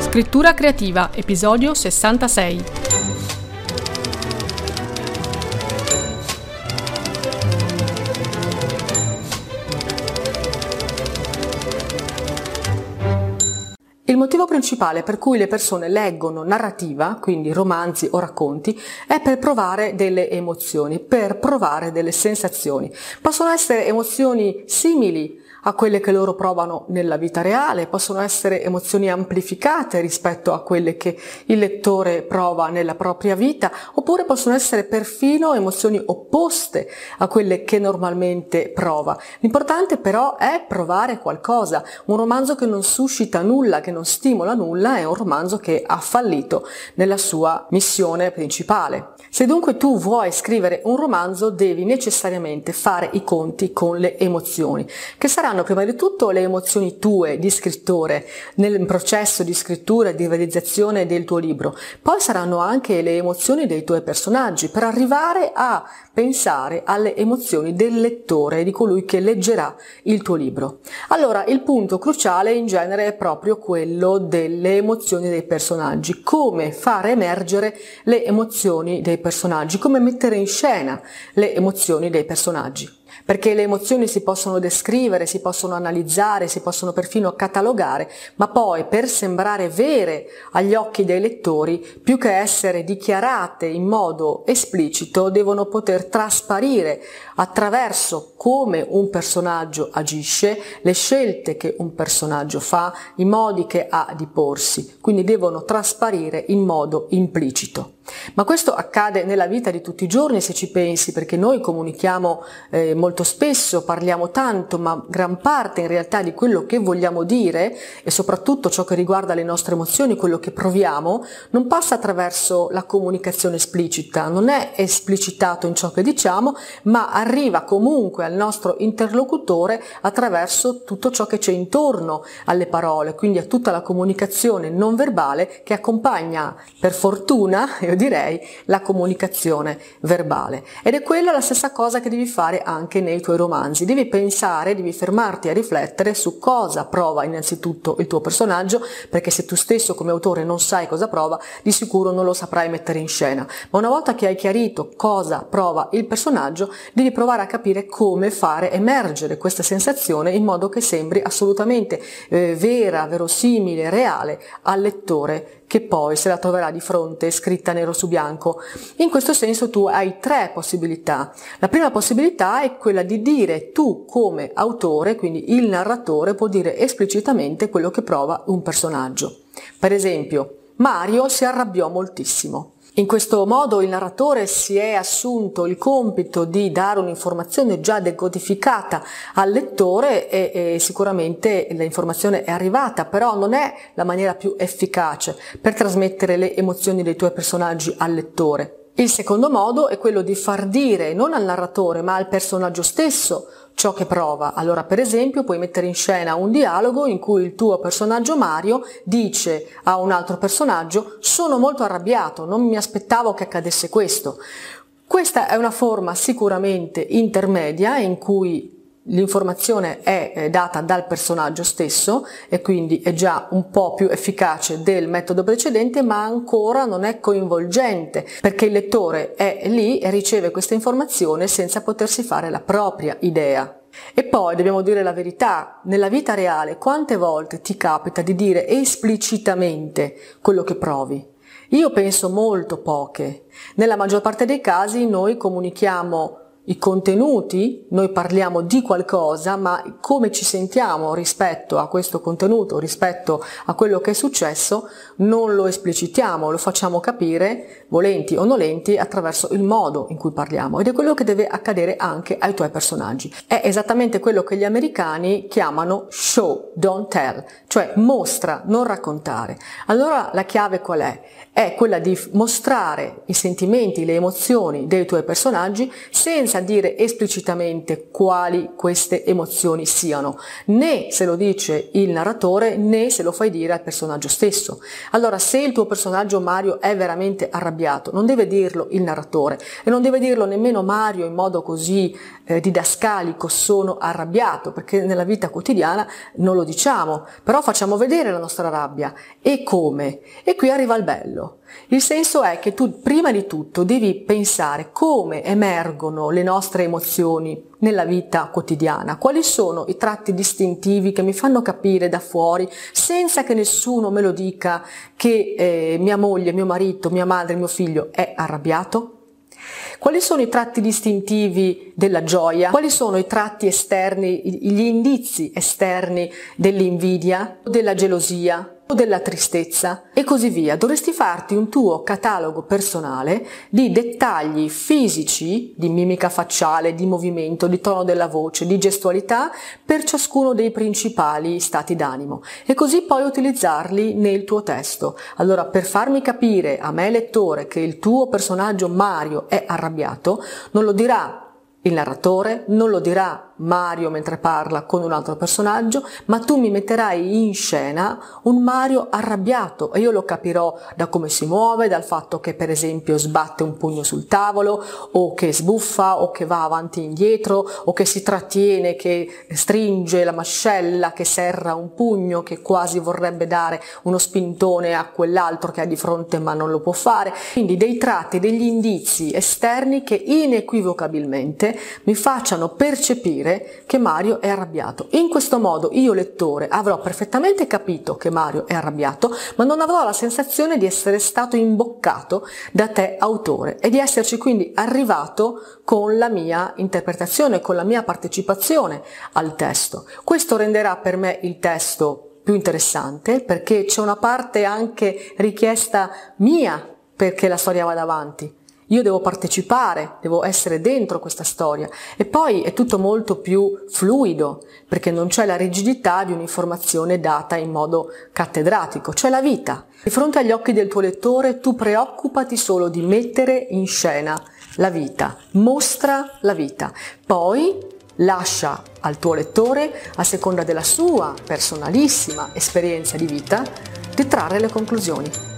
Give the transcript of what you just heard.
Scrittura creativa, episodio 66. Il motivo principale per cui le persone leggono narrativa, quindi romanzi o racconti, è per provare delle emozioni, per provare delle sensazioni. Possono essere emozioni simili a quelle che loro provano nella vita reale, possono essere emozioni amplificate rispetto a quelle che il lettore prova nella propria vita, oppure possono essere perfino emozioni opposte a quelle che normalmente prova. L'importante però è provare qualcosa. Un romanzo che non suscita nulla, che non stimola nulla, è un romanzo che ha fallito nella sua missione principale. Se dunque tu vuoi scrivere un romanzo, devi necessariamente fare i conti con le emozioni, che saranno prima di tutto le emozioni tue di scrittore nel processo di scrittura e di realizzazione del tuo libro. Poi saranno anche le emozioni dei tuoi personaggi, per arrivare a pensare alle emozioni del lettore, di colui che leggerà il tuo libro. Allora, il punto cruciale in genere è proprio quello delle emozioni dei personaggi, come far emergere le emozioni dei personaggi, come mettere in scena le emozioni dei personaggi. Perché le emozioni si possono descrivere, si possono analizzare, si possono perfino catalogare, ma poi per sembrare vere agli occhi dei lettori, più che essere dichiarate in modo esplicito, devono poter trasparire attraverso come un personaggio agisce, le scelte che un personaggio fa, i modi che ha di porsi, quindi devono trasparire in modo implicito. Ma questo accade nella vita di tutti i giorni, se ci pensi, perché noi comunichiamo molto spesso, parliamo tanto, ma gran parte in realtà di quello che vogliamo dire e soprattutto ciò che riguarda le nostre emozioni, quello che proviamo, non passa attraverso la comunicazione esplicita, non è esplicitato in ciò che diciamo, ma arriva comunque al nostro interlocutore attraverso tutto ciò che c'è intorno alle parole, quindi a tutta la comunicazione non verbale che accompagna, per fortuna, io direi, la comunicazione verbale. Ed è quella la stessa cosa che devi fare anche nei tuoi romanzi. Devi pensare, devi fermarti a riflettere su cosa prova innanzitutto il tuo personaggio, perché se tu stesso come autore non sai cosa prova, di sicuro non lo saprai mettere in scena. Ma una volta che hai chiarito cosa prova il personaggio, devi provare a capire come fare emergere questa sensazione in modo che sembri assolutamente vera, verosimile, reale al lettore che poi se la troverà di fronte scritta nero su bianco. In questo senso tu hai tre possibilità. La prima possibilità è quella di dire tu come autore, quindi il narratore può dire esplicitamente quello che prova un personaggio. Per esempio, Mario si arrabbiò moltissimo. In questo modo il narratore si è assunto il compito di dare un'informazione già decodificata al lettore e sicuramente l'informazione è arrivata, però non è la maniera più efficace per trasmettere le emozioni dei tuoi personaggi al lettore. Il secondo modo è quello di far dire non al narratore ma al personaggio stesso ciò che prova. Allora, per esempio, puoi mettere in scena un dialogo in cui il tuo personaggio Mario dice a un altro personaggio: sono molto arrabbiato, non mi aspettavo che accadesse questo. Questa è una forma sicuramente intermedia in cui l'informazione è data dal personaggio stesso e quindi è già un po' più efficace del metodo precedente, ma ancora non è coinvolgente perché il lettore è lì e riceve questa informazione senza potersi fare la propria idea. E poi dobbiamo dire la verità, nella vita reale quante volte ti capita di dire esplicitamente quello che provi? Io penso molto poche. Nella maggior parte dei casi noi comunichiamo i contenuti, noi parliamo di qualcosa, ma come ci sentiamo rispetto a questo contenuto, rispetto a quello che è successo, non lo esplicitiamo, lo facciamo capire, volenti o nolenti, attraverso il modo in cui parliamo. Ed è quello che deve accadere anche ai tuoi personaggi. È esattamente quello che gli americani chiamano show, don't tell, cioè mostra, non raccontare. Allora la chiave qual è? È quella di mostrare i sentimenti, le emozioni dei tuoi personaggi senza dire esplicitamente quali queste emozioni siano, né se lo dice il narratore né se lo fai dire al personaggio stesso. Allora, se il tuo personaggio Mario è veramente arrabbiato, non deve dirlo il narratore e non deve dirlo nemmeno Mario in modo così didascalico: sono arrabbiato, perché nella vita quotidiana non lo diciamo, però però facciamo vedere la nostra rabbia. E come? E qui arriva il bello. Il senso è che tu prima di tutto devi pensare come emergono le nostre emozioni nella vita quotidiana, quali sono i tratti distintivi che mi fanno capire da fuori, senza che nessuno me lo dica, che mia moglie, mio marito, mia madre, mio figlio è arrabbiato. Quali sono i tratti distintivi della gioia? Quali sono i tratti esterni, gli indizi esterni dell'invidia, della gelosia o della tristezza e così via? Dovresti farti un tuo catalogo personale di dettagli fisici, di mimica facciale, di movimento, di tono della voce, di gestualità per ciascuno dei principali stati d'animo e così poi utilizzarli nel tuo testo. Allora, per farmi capire a me lettore che il tuo personaggio Mario è arrabbiato, non lo dirà il narratore, non lo dirà Mario mentre parla con un altro personaggio, ma tu mi metterai in scena un Mario arrabbiato e io lo capirò da come si muove, dal fatto che per esempio sbatte un pugno sul tavolo o che sbuffa o che va avanti e indietro o che si trattiene, che stringe la mascella, che serra un pugno, che quasi vorrebbe dare uno spintone a quell'altro che ha di fronte ma non lo può fare. Quindi dei tratti, degli indizi esterni che inequivocabilmente mi facciano percepire che Mario è arrabbiato. In questo modo io lettore avrò perfettamente capito che Mario è arrabbiato, ma non avrò la sensazione di essere stato imboccato da te autore e di esserci quindi arrivato con la mia interpretazione, con la mia partecipazione al testo. Questo renderà per me il testo più interessante perché c'è una parte anche richiesta mia perché la storia vada avanti. Io devo partecipare, devo essere dentro questa storia e poi è tutto molto più fluido perché non c'è la rigidità di un'informazione data in modo cattedratico, c'è la vita. Di fronte agli occhi del tuo lettore tu preoccupati solo di mettere in scena la vita, mostra la vita, poi lascia al tuo lettore, a seconda della sua personalissima esperienza di vita, di trarre le conclusioni.